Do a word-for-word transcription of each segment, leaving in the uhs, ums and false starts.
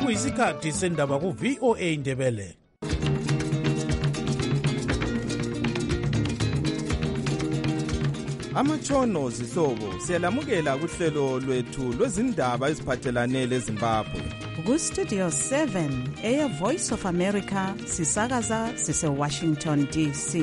sekuyisikhathi sendaba ku-V O A Ndebele. Amatshono zihlobo siyalamukela kuhlelo lwethu lwezindaba eziphathelane leZimbabwe. Ku-Studio seven, Air Voice of America, sisakaza sise-Washington D C.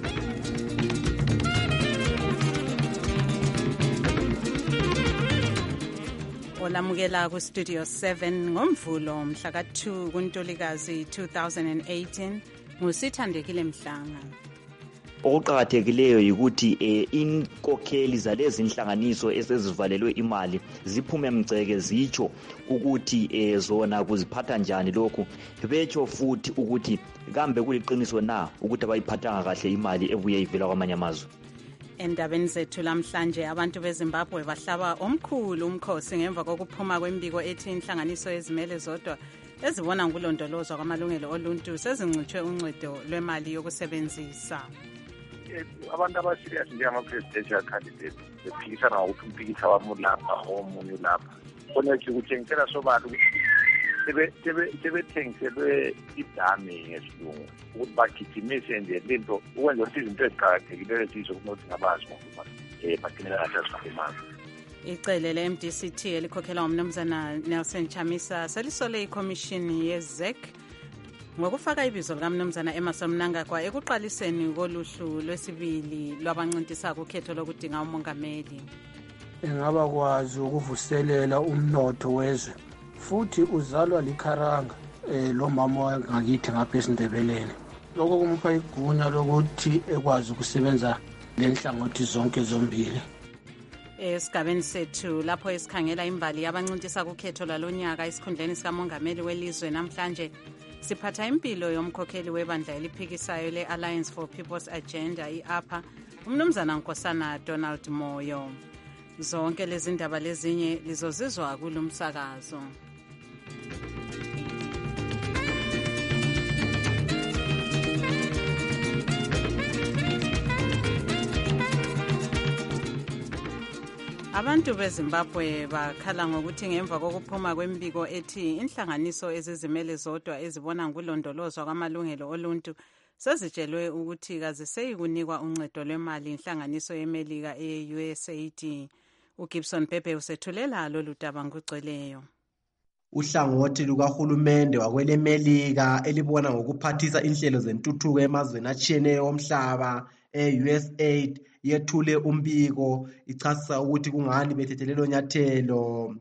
Olamukela ku-Studio seven ngomvulo mhla ka two kuNtulikazi two thousand eighteen ngusithandekile Mhlanga. Okuqhakathekileyo ukuthi eh, inkokheli zalezi inhlanganiso esezivalelwe imali ziphume mceke zitsho ukuthi eh, zona kuziphatha njani lokhu, betsho futhi ukuthi kambe kuliqiniso na ukuthi abayiphathanga kahle imali ebuye ivela kwamanye amazwe. Endabeni zethu lamhlanje abantu beZimbabwe bahlaba omkhulu umkhosi ngemva kokuphuma kwembiko ethi inhlanganiso ezimele zodwa ezibona ngulondolozwa kwamalungelo oluntu sezincitshwe uncedo lwemali yokusebenzisa. Abantu abasirious njengama-presidential candidates bephikisana ngokuthi umpikisa wami ulapha omunye ulapha. Khona nje ukuthengisela sobala ukuthi sebethengiselwe idami ngesilungu ukuthi bagijimise nje lento ukwenza ukuthi izinto eziqakathekileyo ezizo kunokuthi ngabazi ngokuba um bagcinela kahle azihambe imali. Icele le-M D C T elikhokhelwa ngumnumzana Nelson Chamisa selisole ikhomishini ye-Z E C ngokufaka ibizo likamnumzana Emmerson Mnangagwa ekuqaliseni koluhlu lwesibili lwabancintisa kukhetho lokudinga umongameli. Engaba kwazi ukuvuselela umnotho wezwe futhi uzalwa likharanga eh lo mama wangakithi ngapha eSindebeleni. Lokho kumupha igunya lokuthi ekwazi ukusebenza lenhlangothi zonke zombili. Esigabeni sethu lapho esikhangela imbali yabancintisa kukhetho lalonyaka esikhundleni sikamongameli welizwe namhlanje siphatha impilo yomkhokheli webandla eliphikisayo le-Alliance for People's Agenda i-A P A umnumzana Nkosana Donald Moyo. Zonke lezi ndaba lezinye lizozizwa kulumsakazo. Abantu beZimbabwe bakhala ngokuthi ngemva kokuphuma kwembiko ethi inhlanganiso ezizimele zodwa ezibona ngulondolozwa kwamalungelo oluntu sezitshelwe ukuthi kaziseyikunikwa uncedo lwemali inhlanganiso yeMelika e-U S A I D. uGibson Pepe usethulela lolu daba ngugcweleyo. Uhlangothi lukahulumende wakwelemelika elibona ngokuphathisa inhlelo zentuthuko emazweni atshiyeneyo omhlaba e-U S A I D yethule umbiko ichasisa ukuthi kungani bethethelelo nyathelo.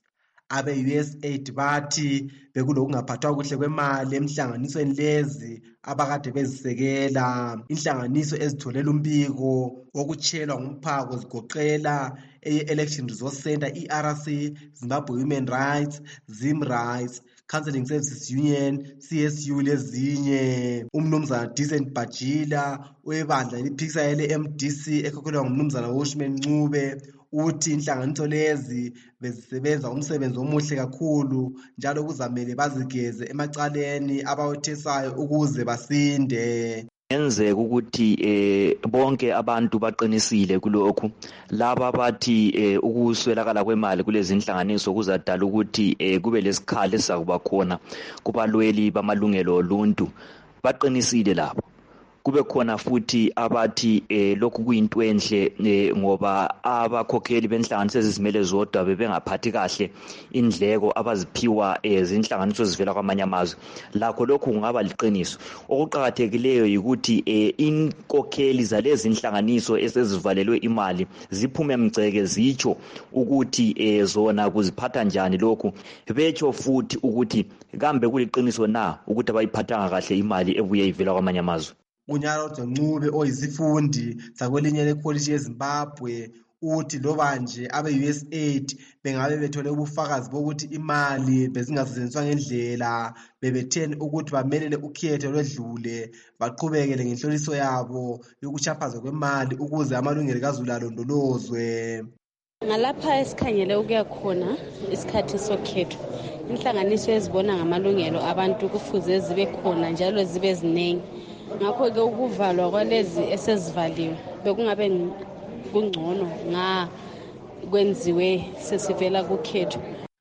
Abe-U S A I D bathi bekulokungaphathwa kuhle kwemali emhlanganisweni lezi abakade bezisekela. Inhlanganiso ezitholela umbiko wokutshelwa ngumphako zigoqela eye-Election Resource Center E R C, Zimbabwe Human Rights, Zim Rights, Counseling Services Union, C S U lezinye. Umnumzana Decent Bajila webandla eliphikisayo le-M D C ekhokhelwa ngumnumzana Woshman Ncube uthi inhlanganiso lezi bezisebenza umsebenzi omuhle kakhulu njalo kuzamele bazigeze emacaleni abawethesayo ukuze basinde. Yenzeka ukuthi eh bonke abantu baqinisile kulokhu, laba bathi eh ukuswelakala kwemali kulezi inhlanganiso kuzadala ukuthi eh kube lesikhali sakuba khona kubalweli bamalungelo oluntu, baqinisile lapho. Kube khona futhi abathi eh lokhu kuyinto enhle eh, ngoba abakhokheli benhlanganiso ezizimele zodwa bebengaphathi kahle indleko abaziphiwa ezinhlanganiso eh, ezivela kwamanye amazwe. Lakho lokhu kungaba liqiniso. Okuqhakathekileyo ukuthi eh, inkokheli zalezi inhlanganiso esezivalelwe imali ziphume mceke zitsho ukuthi eh, zona kuziphatha njani lokhu, betsho futhi ukuthi kambe kuliqiniso na ukuthi abayiphathanga kahle imali ebuye ivela kwamanye amazwe. Unyaro Ncube oyisifundi sakwelinye lekholiji yeZimbabwe uthi loba nje abe-U S A I D bengabe bethole ubufakazi bokuthi imali bezingasetshenziswa ngendlela, bebetheni ukuthi bamelele ukhetho lwedlule baqhubekele ngenhloliso yabo yokuchaphazwa kwemali ukuze amalungelo kaZulu alondolozwe. Ngalapha esikhangele ukuya khona isikhathi sokhetho, inhlanganiso ezibona ngamalungelo abantu kufuze zibe khona njalo zibe ziningi. Ngakho-ke ukuvalwa kwalezi esezivaliwe bekungabe kungcono nga kwenziwe sesivela kukhetho.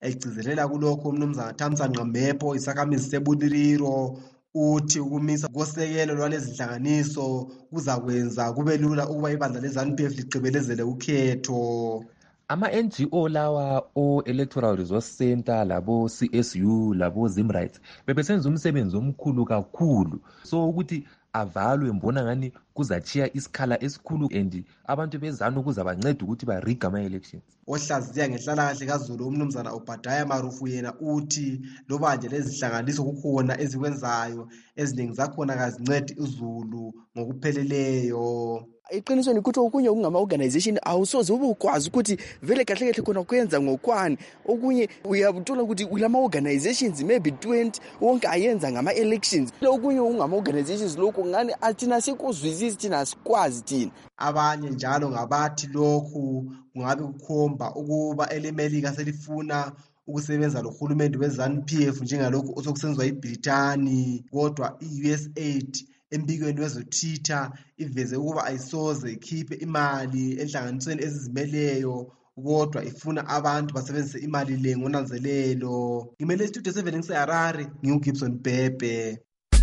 egcizelela kulokho umnumzana Thamsanqa Mepho isakhamizi sebuliliro uthi ukumisa kosekelo lwalezi zinhlanganiso kuzakwenza kube lula ukuba ibandla le-ZANU-P F ligqibelezele ukhetho. Ama-N G O lawa o-Electoral Resource Center labo C S U labo Zimrights bebesenza umsebenzi omkhulu kakhulu, so ukuthi avalwe mbona ngani kuzachiya isikhala esikhulu and abantu bezanu kuzabanceda ukuthi bariga ama-elections. Ohlaziya ngenhlalakahle kaZulu umnumzana Obadiah Marufu yena uthi loba nje lezi zinhlanganiso kukhona ezikwenzayo eziningi zakhona kazincedi uZulu ngokupheleleyo. Iqiniso ukuthi okunye okungama-organization awusoze ube ukwazi ukuthi vele kahle kahle khona kwenza ngokwani. Okunye uyabuthola ukuthi kulama-organizations maybe twenty wonke ayenza ngama-elections. Okunye okungama-organizations lokhu ngani athina sikuzwisisi thina asikwazi thina. Abanye njalo ngabathi lokhu kungabe kukhomba ukuba elemelika selifuna ukusebenza lohulumende we-ZANU-P F njengalokhu osokusenziwa iBritani, kodwa i-U S aid embikweni wezo-Twitter iveze ukuba ayisoze ikhiphe imali enhlanganisweni ezizimeleyo, kodwa ifuna abantu basebenzise imali le ngonanzelelo. Ngimele istudio seven ngiseHarare, ngiuGibson Bhebhe.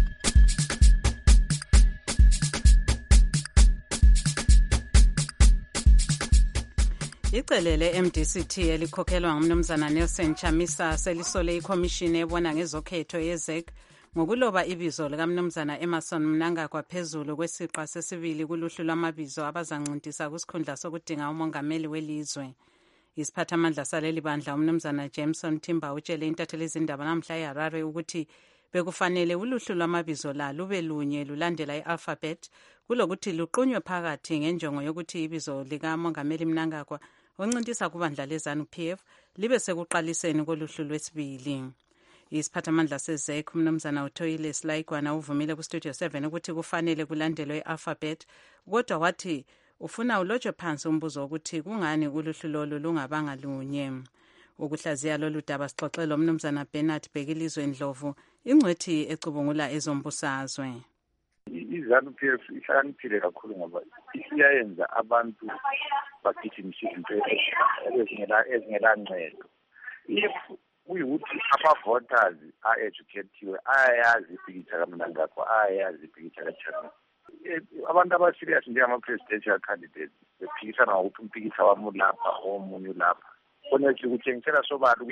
Icele le-M D C T elikhokhelwa ngumnumzana Nelson Chamisa selisole ikhomishini ebona ngezokhetho ye-Z E C ngokuloba ibizo likamnumzana Emerson Mnangagwa phezulu kwesiqa sesibili kuluhlu lwamabizo abazancintisa kusikhundla sokudinga umongameli welizwe. Isiphathamandla saleli bandla umnumzana Jameson Timber utshele intatheli izindaba namhla eHarare ukuthi bekufanele uluhlu lwamabizo la lube lunye lulandela i-alphabet kulokuthi luqunywe phakathi ngenjongo yokuthi ibizo likamongameli Mnangagwa oncintisa kubandla le-ZANU-P F libe sekuqaliseni koluhlu lwesibili. Isiphathamandla se-Z E C umnumzana uThoyile Silaigwana uvumile kustudio seven ukuthi kufanele kulandelwe i-alphabet, kodwa wathi ufuna ulotshwe phansi umbuzo ukuthi kungani uluhlu lolu lungabanga lunye. Ukuhlaziya lolu daba sixoxela umnumzana Bernard Bhekilizwe Ndlovu, ingcwethi ecubungula ezombusazwe. I-ZANU-P F ihlakaniphile kakhulu ngoba isiyayenza abantu bagijimise izinto ezingela ncedo. If kuyukuthi ama-voters a-educatiwe ayayazi ipikitsha kaMnangagwa, ayayazi ipikitsha kaChamisa. Abantu abaserious njengama-presidential candidates bephikisana ngokuthi umpikitsha wami ulapha omunye ulapha. Koneke kutshengisela sobala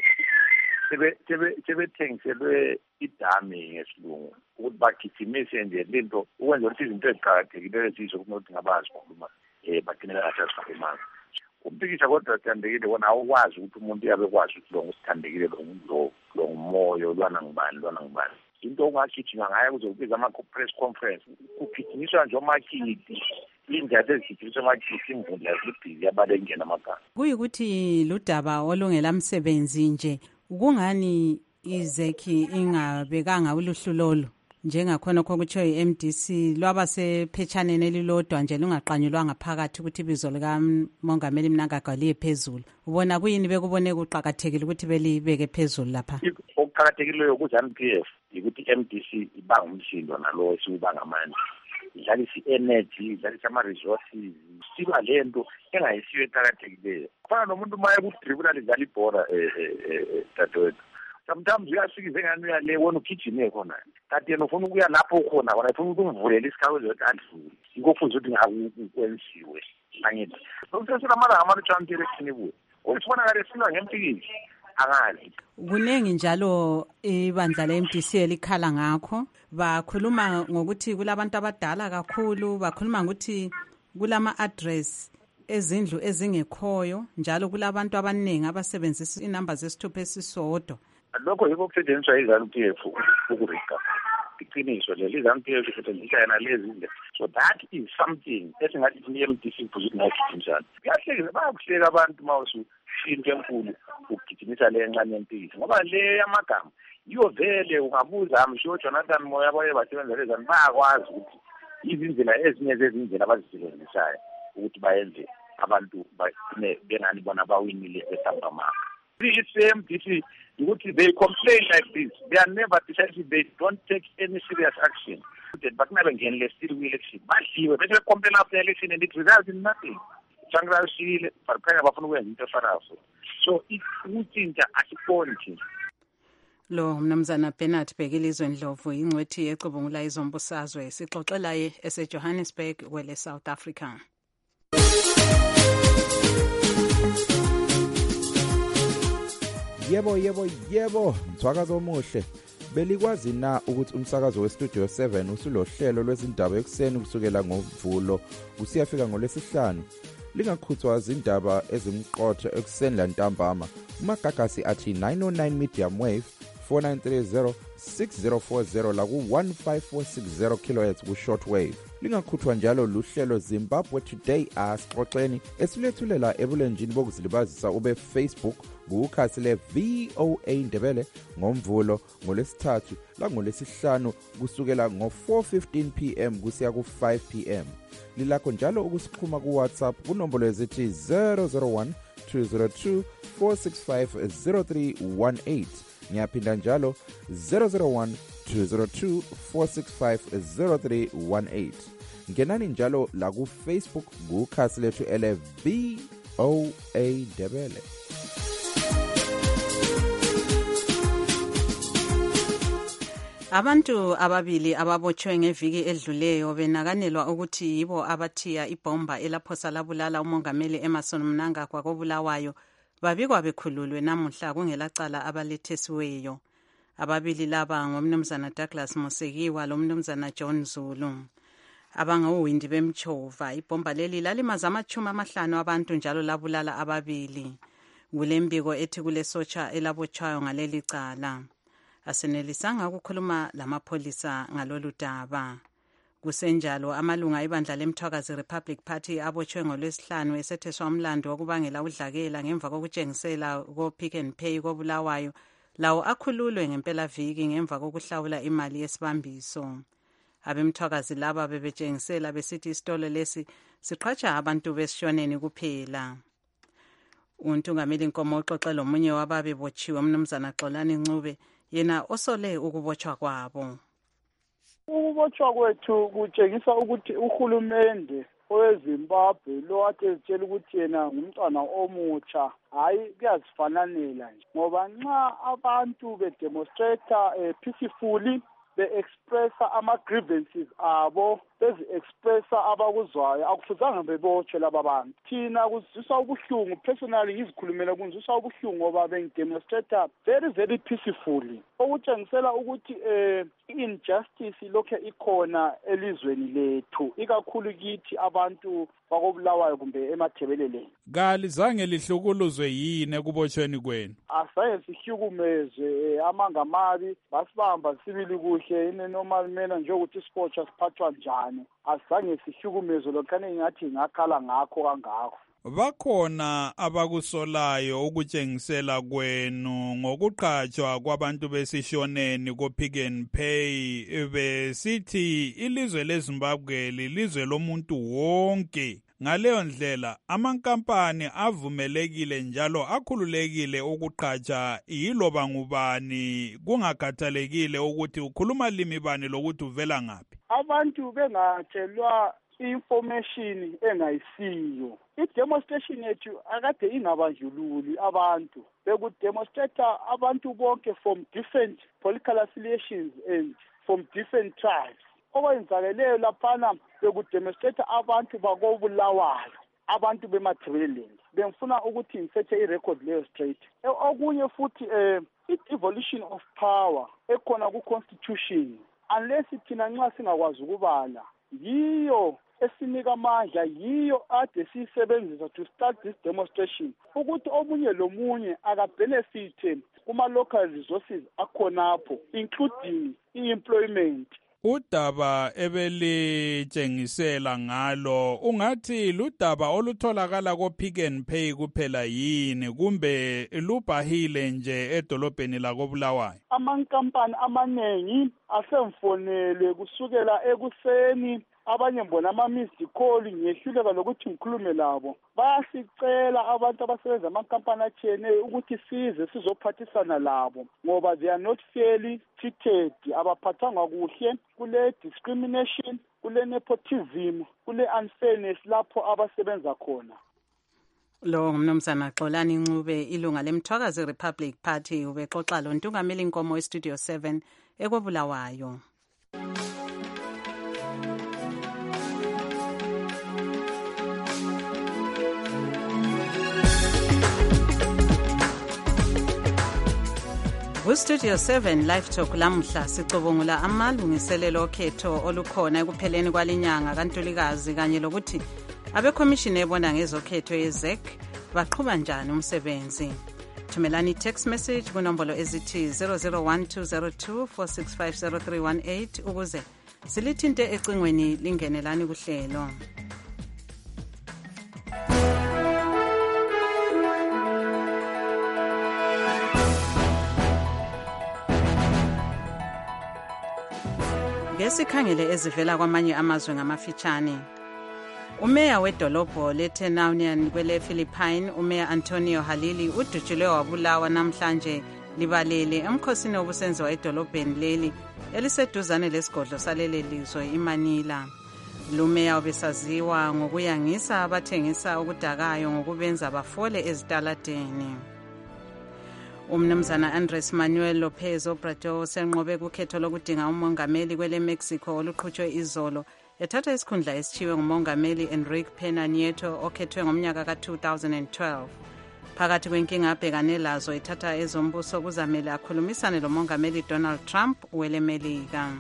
ukuthi sebethengiselwe idami ngesilungu ukuthi bagijimise nje lento ukwenza ukuthi izinto eziqakathekileyo eziyizo kunokuthi ngabazikhuluma um bagcinela kathi azikhulumanga. Umpikitsha kodwa sithandekile wona awukwazi ukuthi umuntu uyabe kwazi ukuthi lo ngusithandekile lo ngumoyo lwana ngibani lwana ngibani. Into ongagijima ngayo kuzokubiza ama-press conference kugijinyiswa nje omakiti indaba ezigijinyiswa omakiti imvundla zibhizi yabalengena amagama. Kuyikuthi ludaba olungela msebenzi nje kungani izekhi ingabekanga uluhlu lolo njengakhona kokutsho i-M D C lwaba sephetshaneni elilodwa nje lungaqanyulwanga phakathi ukuthi ibizo likamongameli Mnangagwa liye phezulu. Ubona kuyini bekubone kuqakathekile ukuthi belibeke phezulu lapha? Okuqakathekileyo ku-ZANU-P F ukuthi i-M D C ibanga umsindo nalo esiwubanga amandla, idlalisa i-energy, idlalisa ama-resources, siba le nto engayisiyo eqakathekileyo. Kufana nomuntu uma ekudribula lidlala ibhola dadewethu. Sometimes uyasikize ngani uyale wona ugijime khona. Kanti yena ufuna ukuya lapho khona wona ufuna ukuthi uvulela isikhawu zokuthi adlule. Inkofuza ukuthi ngakwenziwe. Angithi. Sokusesela mara amalo champion election kuwe. Ukufuna ngale sina ngempikisi. Angazi. Kunengi njalo ibandla le-M D C elikhala ngakho. Bakhuluma ngokuthi kulabantu abadala kakhulu, bakhuluma ngokuthi kulama-address ezindlu ezingekhoyo njalo kulabantu abaningi abasebenzisa inamba zesithupha esisodwa. Lokho yiko kusetshenziswa yi-ZANU-P F ukurika. Iqiniso leli i-ZANU-P F isetshenziswa yena lezi. So that is something esingathi i-M D C kuze kungagijimisana. Kuyahlekisa bayakuhleka abantu mawusu into enkulu ukugijimisa le encane yempilo. Ngoba le yamagama yiyo vele ungabuza msho Jonathan Moya baye basebenza lezani bayakwazi ukuthi izindlela ezinye zezindlela abazisebenzisayo ukuthi bayenze abantu bengani bona bawinile esambama. I-M D C ukuthi they complain like this, they are never decisive, they don't take any serious action. But never again let's still election. Badliwe bese complain after election and it results in nothing. Changrashile farikanya bafuna ukwenza into efanayo. So so ukutshintsha asikonje. Lo mnumzana Bernard Bhekilizwe Ndlovu ingcwethi ecubungula izombusazwe sixoxela ye eseJohannesburg wele South Africa. Yebo yebo yebo mthwakazo omuhle. Belikwazi na ukuthi umsakazo weStudio seven usulohlelo lwezindaba ekseni kusukela ngoMvulo usiyafika ngolesihlanu. Lingakhuthwa izindaba ezimqotho ekseni lantambama. Umagagasi athi nine oh nine medium wave four nine three zero six zero four zero la ku one five four six zero kilohertz ku shortwave. Lingakhuthwa njalo luhlelo Zimbabwe Today asixoxeni esilethulela ebulenjini bokuzilibazisa ube Facebook kukhasi le V O A Ndebele ngoMvulo ngolesithathu la ngolesihlanu kusukela ngo four fifteen p m kusiya ku five p m. Lilakho njalo ukusixhuma ku WhatsApp kunombolo ezithi zero zero one two zero two four six five zero three one eight. Ngiyaphinda njalo zero zero one two zero two four six five zero three one eight. Ngenani njalo la ku Facebook kukhasi lethu ele V O A Ndebele. Abantu ababili ababotshwe ngeviki edluleyo benakanelwa ukuthi yibo abathiya ibomba elaphosa labulala umongameli Emmerson Mnangagwa kobulawayo babikwa bekhululwe namuhla kungelacala abalethesiweyo. Ababili laba ngomnumzana Douglas Mosekiwa lomnumzana John Zulu abangawindi bemchova. Ibomba leli lalimaza amachumi amahlanu abantu njalo labulala ababili. Kulembiko ethi kulesotsha elabotshwayo ngaleli cala. Asenelisanga ukukhuluma lamapholisa ngalolu daba. Kusenjalo amalunga ebandla lemthwakazi Republic Party abotshwe ngolwesihlanu esetheswa umlando wokubangela udlakela ngemva kokutshengisela ko Pick and Pay kobulawayo lawo akhululwe ngempela viki ngemva kokuhlawula imali yesibambiso. Abemthwakazi laba bebetshengisela besithi isitolo lesi siqhatsha abantu besishoneni kuphela. Untungameli Nkomo uxoxela omunye wababebotshiwe umnumzana Xolani Ncube yena osole ukubotshwa kwabo. Ukubotshwa kwethu kutshengisa ukuthi uhulumende oweZimbabwe lo ade etshela ukuthi yena ngumntwana omutsha hayi kuyazifananela nje ngoba nxa abantu bedemonstrata eh, peacefully be-expressa ama-grievances abo bezi-expressa abakuzwayo akufuzanga bebotshwe laba bantu. Thina kuzwisa ubuhlungu personally ngizikhulumela kunzwisa ubuhlungu ngoba bengidemonstrata very very peacefully okutshengisela ukuthi eh injustice lokho ikhona elizweni lethu ikakhulu kithi abantu bakobulawayo kumbe emathebeleleni. Kalizange lihlukuluzwe yini ekubotshweni kwenu? Asaye sihlukumezwe amanga amabi basibamba sibili kuhle ine normal manner njengokuthi isipotshwa siphathwa njani. Asange sihlukumezwe lokhane ngathi ngakhala ngakho kangakho. Bakhona abakusolayo ukutshengisela kwenu ngokuqhatshwa kwabantu besishoneni ko Pick and Pay besithi ilizwe leZimbabwe lilizwe lomuntu wonke. Ngaleyo ndlela amankampani avumelekile njalo akhululekile ukuqhatsha yiloba ngubani kungakhathalekile ukuthi ukhuluma limi bani lokuthi uvela ngaphi. Abantu bengatshelwa information engayisiyo. I-demonstration yethu akade ingabandlululi abantu. Bekudemonstrata abantu bonke from different political affiliations and from different tribes. Okwenzakeleyo laphana bekudemonstrata abantu bakobulawayo, abantu bemathebeleleni. Bengifuna ukuthi ngisethe i-record leyo straight. Okunye futhi eh i-devolution of power ekhona ku-constitution unless thina nxa singakwazi ukubala yiyo esinika amandla yiyo ade sisebenzisa to start this demonstration ukuthi omunye lomunye akabenefit kuma local resources akhonapho including i-employment. Udaba ebelitshengisela ngalo ungathi ludaba olutholakala ko Pick and Pay kuphela yini kumbe lubhahile nje edolobheni la kobulawayo? Amankampani amanengi asemfonele kusukela ekuseni abanye mbona ama-missed call ngehluleka lokuthi ngikhulume labo. Bayasicela abantu abasebenza amankampani atshiyeneyo ukuthi size sizophathisana labo ngoba they are not fairly treated, abaphathangwa kuhle, kule discrimination, kule nepotism, kule unfairness lapho abasebenza khona. Lo ngumnumzana Xolani Ncube ilunga lemthwakazi Republic Party ubexoxa lo ntungameli inkomo eStudio seven ekobulawayo. Studio seven Live Talk lamhla sicubungula amalungiselelo okhetho olukhona ekupheleni kwalinyanga kaNtulikazi kanye lokuthi abekhomishini ebona ngezokhetho ye-Z E C baqhuba njani umsebenzi. Thumelani text message kunombolo ezithi zero zero one two zero two four six five zero three one eight ukuze silithinte ecingweni lingenelani kuhlelo. Ngesikhangele ezivela kwamanye amazwe ngamafitshane. Umeya wedolobho leTenounan kwele Philippine, umeya Antonio Halili udutshulwe wabulawa namhlanje libalele emkhosini obusenziwa edolobheni leli eliseduzane lesigodlo salele lizwe iManila. Lumeya obesaziwa ngokuyangisa abathengisa ukudakayo ngokubenza bafole ezitaladeni. Umnumzana Andres Manuel Lopez Obrador senqobe kukhetho lokudinga umongameli kwele Mexico oluqhutshwe izolo ethatha isikhundla esitshiwe ngumongameli Enrique Pena Nieto okhethwe ngomnyaka ka two thousand twelve. Phakathi kwenkinga abhekane lazo ethatha ezombuso kuzamele akhulumisane lo mongameli Donald Trump wele Melika.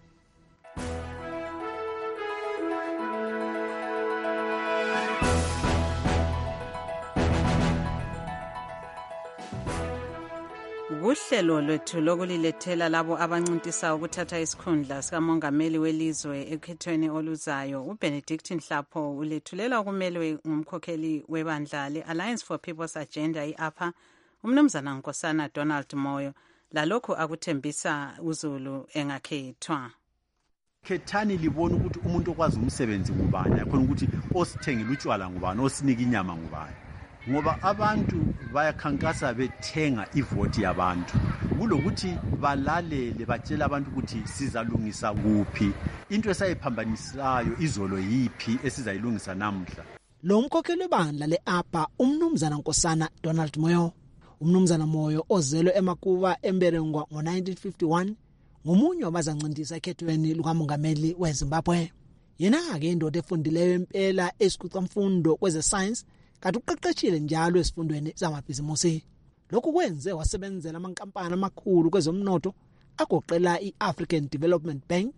Uhlelo lwethu lokulilethela labo abancintisa ukuthatha isikhundla sikamongameli welizwe ekhethweni oluzayo uBenedict Nhlapho ulethulela ukumelwe ngumkhokheli webandla le-Alliance for People's Agenda i-APA umnumzana Nkosana Donald Moyo lalokhu akuthembisa uZulu engakhethwa. Khethani libona ukuthi umuntu okwazi umsebenzi ngubani yakhona ukuthi osithengile utshwala ngubani osinika inyama ngubani. Ngoba abantu bayakhankasa bethenga ivoti yabantu kulokuthi balalele batshela abantu ukuthi sizalungisa kuphi into esayiphambanisayo izolo yipi esizayilungisa namhla. Lo mkhokheli webandla le-APA umnumzana Nkosana Donald Moyo, umnumzana Moyo ozelwe eMakuba emberengwa ngo nineteen fifty-one ngomunye wabazancindisa ekhethweni lukamongameli weZimbabwe. Yena-ke indoda efundileyo impela esikuqamfundo kweze science kanti uqeqeshile njalo esifundweni zamabhizimusi. Lokhu kwenze wasebenzela amankampani amakhulu kwezomnotho agoqela i-African Development Bank,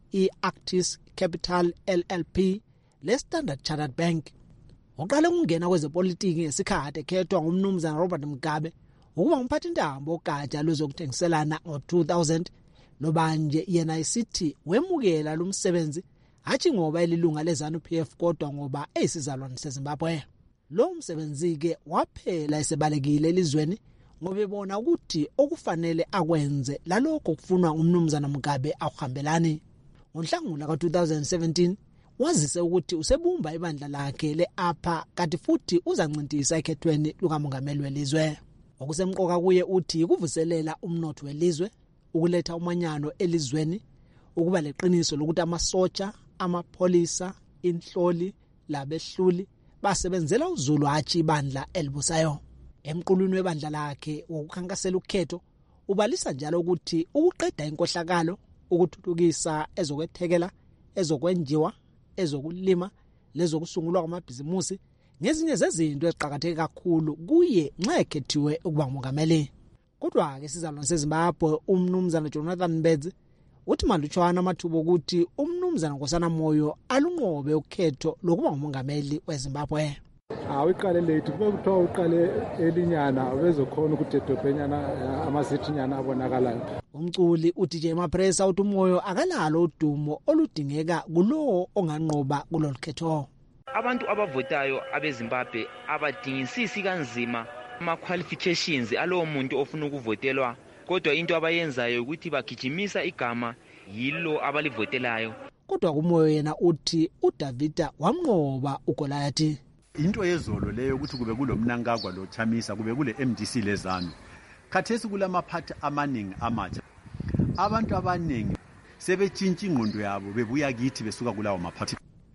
i-Actis Capital L L P, le-Standard Chartered Bank. Uqale ukungena kwezepolitiki ngesikhathi ekhethwa ngumnumzana Robert Mugabe ukuba ngumphathintambo ogatsha lwezokuthengiselana ngo two thousand. Lobanje yena isithi wemukela lo msebenzi hathi ngoba elilunga leZANU-P F kodwa ngoba eyisizalwane seZimbabwe. Lo msebenzi ke waphela esebalekile elizweni ngoba ebona ukuthi okufanele akwenze lalokho kufunwa ngumnumzana Mugabe akuhambelani. NgoNhlangula ka two thousand seventeen wazise ukuthi usebumba ibandla lakhe le-APA kanti futhi uzancintisa ekhethweni lukamongameli welizwe. Okusemqoka kuye uthi ukuvuselela umnotho welizwe, ukuletha umanyano elizweni, ukuba leqiniso lokuthi amasotsha, amapholisa, inhloli labehluli basebenzela uZulu hathi ibandla elibusayo. Emqulwini webandla lakhe wokukhankasela ukhetho ubalisa njalo ukuthi ukuqeda inkohlakalo, ukuthuthukisa ezokwethekela, ezokwenjiwa, ezokulima, lezokusungulwa kwamabhizimusi ngezinye zezinto eziqhakatheke kakhulu kuye nxa ekhethiwe ukuba ngumongameli. Kodwa ke sizalwane seZimbabwe umnumzana Jonathan Mbedzi uthi malutshwana amathuba ukuthi umnumzana Nkosana Moyo alunqobe ukhetho lokuba ngumongameli weZimbabwe. Ah uqale late kube kuthiwa uqale elinyana bezokhona ukuthi edobhenyana amasithinyana abonakalayo. Umculi uD J Mapresa uthi uMoyo akalalo udumo oludingeka kulowo onganqoba kulolu khetho. Abantu abavotayo abeZimbabwe abadingisisi kanzima ama qualifications alowo muntu ofuna ukuvotelwa, kodwa into abayenzayo ukuthi bagijimisa igama yilo abalivotelayo. Kodwa kuMoyo yena uthi uDavida wamnqoba uGoliathi. Into yezolo leyo ukuthi kube kulomnankagwa lo Chamisa kube kule M D C leZANU. Khathesi kulamaphathi amaningi amatsha. Abantu abaningi sebetshintsha ingqondo yabo bebuya kithi besuka kulawo maphathi.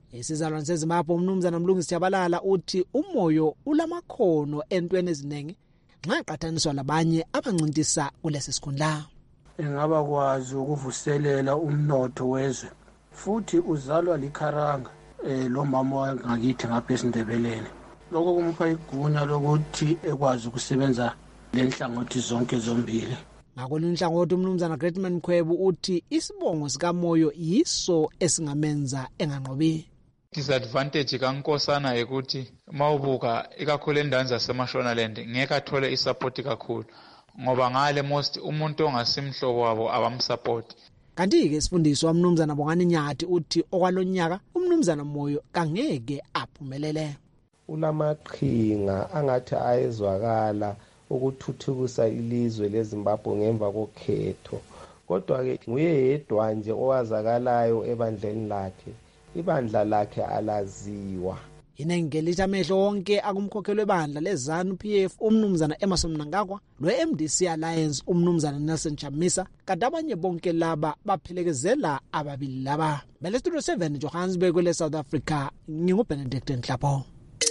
Isizalwane seZimbabwe umnumzana Mlungisi Jabalala uthi umoyo ulamakhono entweni eziningi nxa qathaniswa labanye abancintisa kulesi sikhundla. Engaba kwazi ukuvuselela umnotho wezwe futhi uzalwa likharanga eh lo mama ngakithi ngapha eSindebeleni. Lokho kumupha igunya lokuthi ekwazi ukusebenza lenhlangothi zonke zombili. Ngakolunye inhlangothi umnumzana Greatman Khwebu uthi isibongo sikaMoyo yiso esingamenza enganqobi. Disadvantage kaNkosana ukuthi mawubuka ikakhulu endaweni zaseMashonaland ngeke athole isupport kakhulu ngoba ngale most umuntu ongasimhlobo wabo abamsupport. Kanti ke isifundiswa umnumzana Bongani Nyathi uthi okwalonyaka umnumzana Moyo kangeke aphumelele. Unamaqhinga angathi ayezwakala ukuthuthukisa ilizwe leZimbabwe ngemva kokhetho, kodwa ke nguye yedwa nje owazakalayo ebandleni lakhe. Ibandla lakhe alaziwa. Inengelitha amehlo wonke akumkhokhelo webandla leZANU P F umnumzana Emerson Mnangagwa lo-M D C Alliance umnumzana Nelson Chamisa kanti abanye bonke laba baphelekezela ababili laba. Bele Studio seven Johannesburg le South Africa nginguBenedict Nhlapo.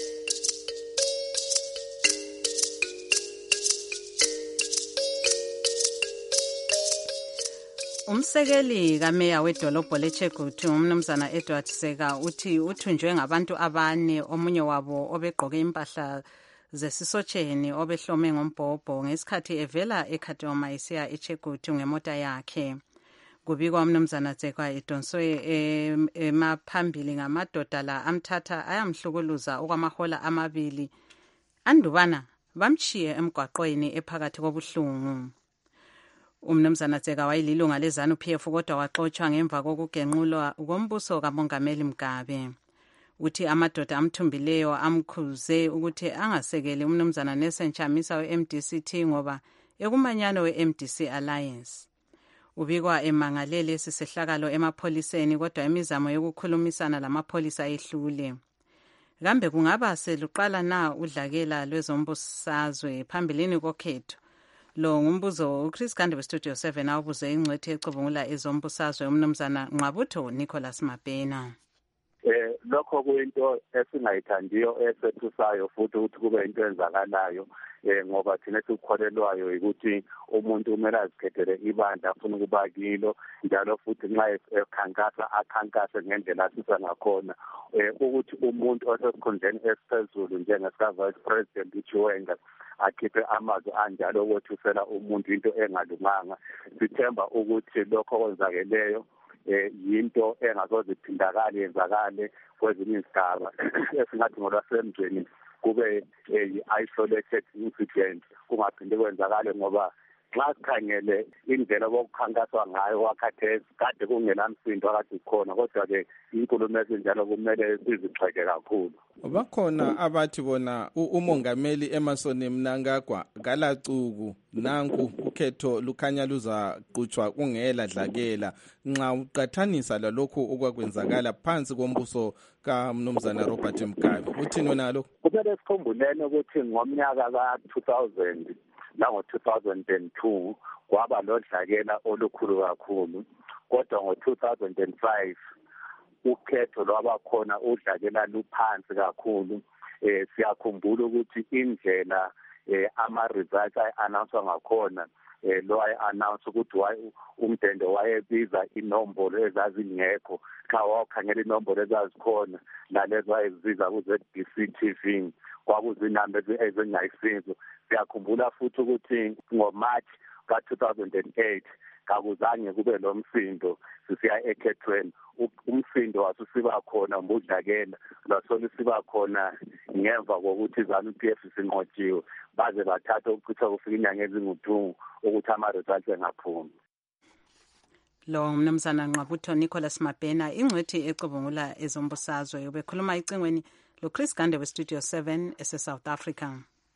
Umsekeli kameya wedolobho leChegutu umnumzana Edward Seka uthi uthunjwe ngabantu abane omunye wabo obegqoke impahla zesisotsheni obehlome ngombhobho ngesikhathi evela eKhatoma isiya eChegutu ngemota yakhe. Kubikwa umnumzana Seka edonswe emaphambili ngamadoda la amthatha ayamhlukuluza okwamahola amabili andubana bamchiye emgwaqweni ephakathi kobuhlungu. Umnumzana Tseka wayililunga leZANU P F kodwa waxoxwa ngemva kokugenqulwa kombuso kaMongameli Mugabe. Uthi amadoda amthumbileyo amkhuze ukuthi angasekeli umnumzana Nelson Chamisa we-M D C T ngoba ekumanyano we-M D C Alliance. Ubikwa emangalele esisehlakalo emapholiseni kodwa imizamo yokukhulumisana lamapholisa ehlule. Kambe kungaba seluqala na udlakela lwezombusazwe phambilini kokhetho? Lo ngumbuzo uChris Gande weStudio seven awubuze ingcwethi ecubungula ezombusazwe umnumzana Nqabutho Nicholas Mabhena. Eh lokho kuyinto esingayithandiyo esethusayo futhi ukuthi kube into enzakalayo eh ngoba thina sikukholelwayo ukuthi umuntu kumele azikhethele ibandla afuna ukuba kilo njalo futhi nxa ekhankasa akhankase ngendlela asisa ngakhona eh ukuthi umuntu osesikhundleni esiphezulu njengesika Vice President uChiwenga akhiphe amazwi anjalo ukuthusela umuntu into engalunganga. Sithemba ukuthi lokho kwenzakeleyo eh yinto engazoze iphindakale yenzakale kwezinye izigaba esingathi ngolwasemzweni kube i-isolated incident kungaphinde kwenzakale ngoba nxa sikhangele indlela okukhankaswa ngayo wakhathesi kade kungenamsindo akade khona kodwa-ke inkulumo ezinjalo kumele sizigxeke kakhulu. Bakhona abathi bona umongameli Emerson Mnangagwa galacuku nanku ukhetho lukhanya luzaqhutshwa kungela dlakela nxa uqathanisa lalokho okwakwenzakala phansi kombuso kaMnumzana Robert Mugabe. Uthini nalo? Kumele sikhumbuleni ukuthi ngomnyaka ka two thousand nango two thousand two kwaba lodlakela olukhulu kakhulu kodwa ngo two thousand five ukhetho lwabakhona udlakela luphansi kakhulu. Eh siyakhumbula ukuthi indlela eh ama results ay announce ngakhona eh lo ay announce ukuthi umdendo wayebiza inombolo ezazingekho cha wakhangela inombolo ezazikhona nalezo ayezibiza ku Z B C T V kwakuzinamba ezingayisizo. Siyakhumbula futhi ukuthi ngoMarch ka two thousand eight kakuzange kube lo msindo sisiya ekhethweni. Umsindo wasusiba khona mbudlakela lasona siba khona ngemva kokuthi iZANU P F sinqotshiwe baze bathatha ukuchitha kufika inyanga ezingu-two ukuthi ama results engaphumi. Lo mnumzana Nqabutho Nicholas Mabhena ingcwethi ecubungula ezombusazwe ubekhuluma icingweni lo Chris Gande weStudio seven ese South Africa.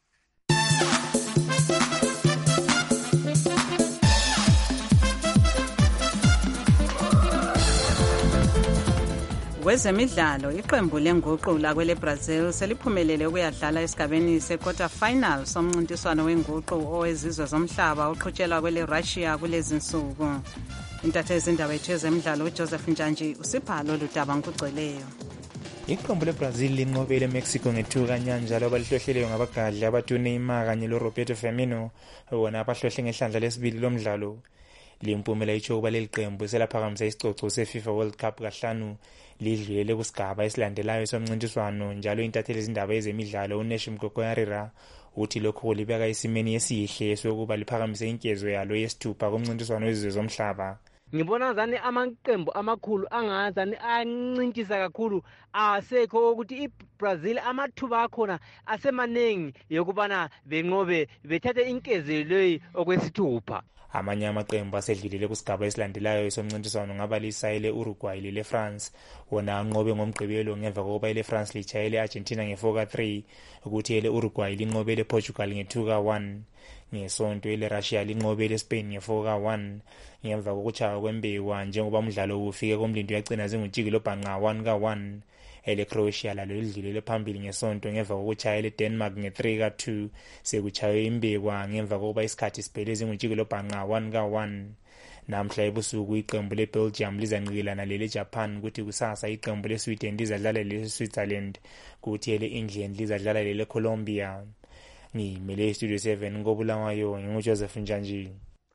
Kwezemidlalo iqembu lenguqu la kwele Brazil seliphumelele ukuyadlala esigabeni se-quarter final somncintiswano wenguqu owezizwe zomhlaba oqhutshelwa kwele Russia kulezi nsuku. Intatheli zindaba yethu ezemidlalo uJoseph Njanji usipha lolu daba ngokugcweleyo. Iqembu leBrazil linqobele eMexico ngethuka kanyanjalo abalihlwehleleyo ngabagadli abathi uNeymar kanye loRoberto Firmino wona abahlohle ngehlandla lesibili lomdlalo. Limpumela itsho ukuba leli qembu selaphakamisa isicoco seFIFA World Cup kahlanu lidlulele kusigaba esilandelayo somncintiswano njalo intatheli izindaba ezemidlalo uNeshim Kokoyarira uthi lokho kulibeka esimeni esihle sokuba liphakamise inkezo yalo yesithupha kumncintiswano wezizwe zomhlaba. Ngibona zani amaqembu amakhulu angazani ancintisa kakhulu asekho ukuthi iBrazil amathuba akhona asemanengi yokubana benqobe bethathe inkezo leyi okwesithupha. Amanye amaqembu asedlulile kusigaba esilandelayo somncintiswano ngabalisa ile Uruguay le France wona anqobe ngomgqibelo ngemva kokuba ile France lichayele Argentina nge-four ka three ukuthi ile Uruguay linqobele Portugal nge-two ka one. Ngesonto ile Russia linqobele Spain nge-four ka one ngemva kokuchaya kwembewa njengoba umdlalo ufike komlindo yagcina zingutshiki lobhanqa one ka one. Ele Croatia lalo lidlulele phambili ngesonto ngemva kokuchaya ile Denmark nge-three ka two sekuchaywe imbekwa ngemva kokuba isikhathi siphele zingutshiki lobhanqa one ka one. Namhla ebusuku iqembu leBelgium lizanqikilana lele Japan ukuthi kusasa iqembu leSweden lizadlala lele Switzerland kuthi ele England lizadlala lele Colombia. Ngimele Studio seven ngobulawayo nginguJoseph Njanji.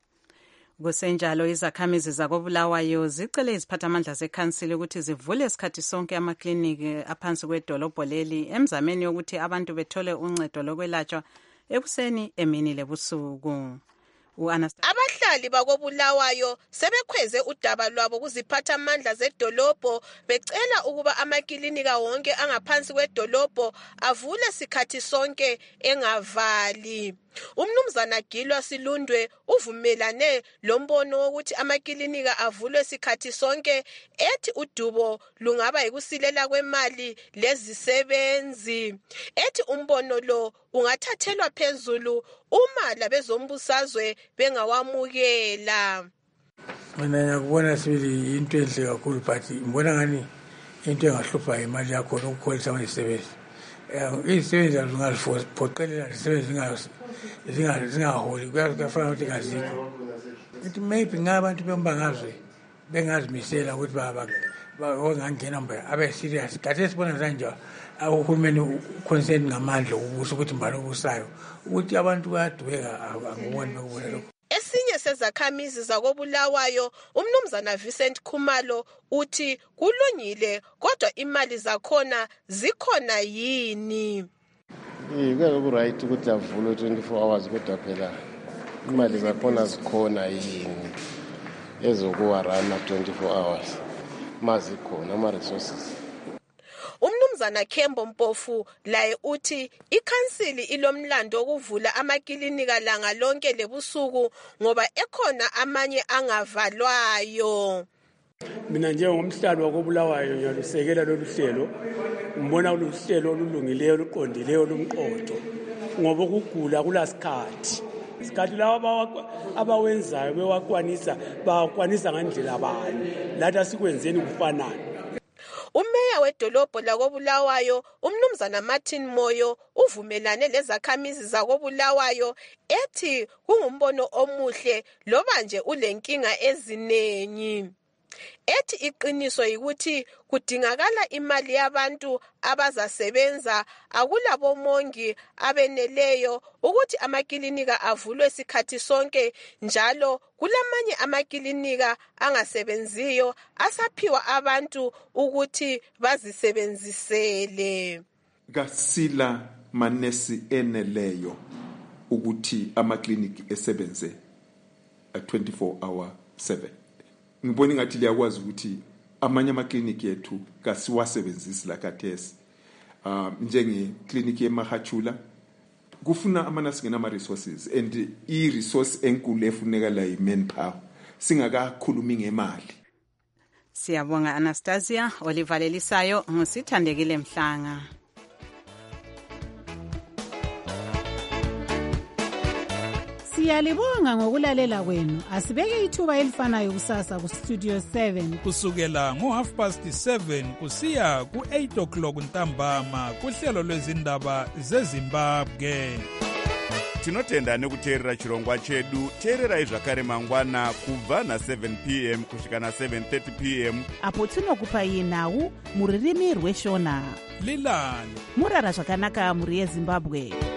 Kusenjalo izakhamizi zakobulawayo zicele iziphathamandla zekhansili ukuthi zivule isikhathi sonke amakliniki aphansi kwedolobho leli emzameni yokuthi abantu bethole uncedo lokwelatshwa ekuseni emini lebusuku. Abahlali bakobulawayo sebekhweze udaba lwabo kuziphathamandla zedolobho becela ukuba amakilinika wonke angaphansi kwedolobho avule sikhathi sonke engavali. Umnumzana Gilwa Silundwe uvumelane lombono wokuthi amakilinika avulwe sikhathi sonke ethi udubo lungaba yikusilela kwemali lezisebenzi. Ethi umbono lo ungathathelwa phezulu uma labezombusazwe bengawamukela. Mina ngiyakubona sibili into enhle kakhulu but ngibona ngani into engahlupha imali yakho ukukholisa izisebenzi. Izisebenzi zingaziphoqelela izisebenzi zingaholi kuyafana ukuthi ngazikho. Ithi maybe ngabantu bembangazwe bengazimisela ukuthi bangangena mba abe serious. Kade sibona kanje uhulumeni concern ngamandla ukubusa ukuthi mbalo ubusayo ukuthi abantu bayadweka anguboni bekubona lokho. Esinye sezakhamizi zakobulawayo umnumzana Vincent Khumalo uthi kulungile kodwa imali zakhona zikhona yini? Eh kuyeke right ukuthi avule twenty-four hours kodwa phela imali zakhona zikhona yini ezokuwarana twenty-four hours mazikhona ama resources. Umnumzana Kembo Mpofu laye uthi ikhansili ilomlando okuvula amakilinika langa lonke lebusuku ngoba ekhona amanye angavalwayo. Mina njengomhlali wakobulawayo ngiyalusekela lolu hlelo, ngibona lolu hlelo olulungileyo oluqondileyo lumqondo ngoba ukugula kulasikhathi. Isikhathi labo abawenzayo bewakwanisa bawakwanisa ngandlela bani lathi sikwenzeni kufanana. Umeya wedolobho lakobulawayo umnumzana Martin Moyo uvumelane lezakhamizi zakobulawayo ethi kungumbono omuhle loba nje ulenkinga ezinengi. Ethi iqiniso ukuthi kudingakala imali yabantu abazasebenza akulabo mongi abeneleyo ukuthi amakilinika avulwe sikhathi sonke njalo kulamanye amakilinika angasebenziyo asaphiwa abantu ukuthi bazisebenzisele. Kasila manesi eneleyo ukuthi amakliniki esebenze a twenty-four hour seven. Ngibona ngathi liyakwazi ukuthi amanye amakliniki ethu kasiwasebenzisi la kathesi. Um njenge clinic eMahachula kufuna amanasi ngenama resources and I resource enkulu efuneka la imanpower singakakhulumi ngemali. Siyabonga Anastasia Olivalelisayo ngusithandekile Mhlanga. Siyalibonga ngokulalela kwenu. Asibeke ithuba elifanayo kusasa ku Studio seven kusukela ngo half past seven kusiya ku eight o'clock ntambama kuhlelo lwezindaba zeZimbabwe. tinotenda nekuteerera chirongwa chedu. Teererai zvakare mangwana kubva na7 p m kusvika na7 thirty p m apo tinokupai nhau muririmi rweshona. Lilani murara zvakanaka muri yeZimbabwe.